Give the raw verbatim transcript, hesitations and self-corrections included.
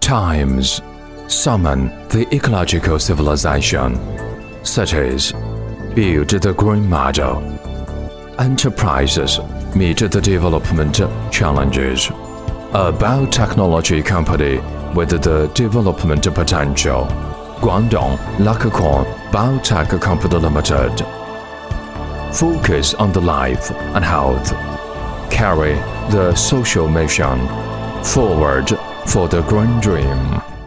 Times summon the ecological civilization, cities build the green model, enterprises meet the development challenges. A biotechnology company with the development potential, Guangdong Lacacorn Biotech Company Limited. Focus on the life and health. Carry the social mission forward for the green dream.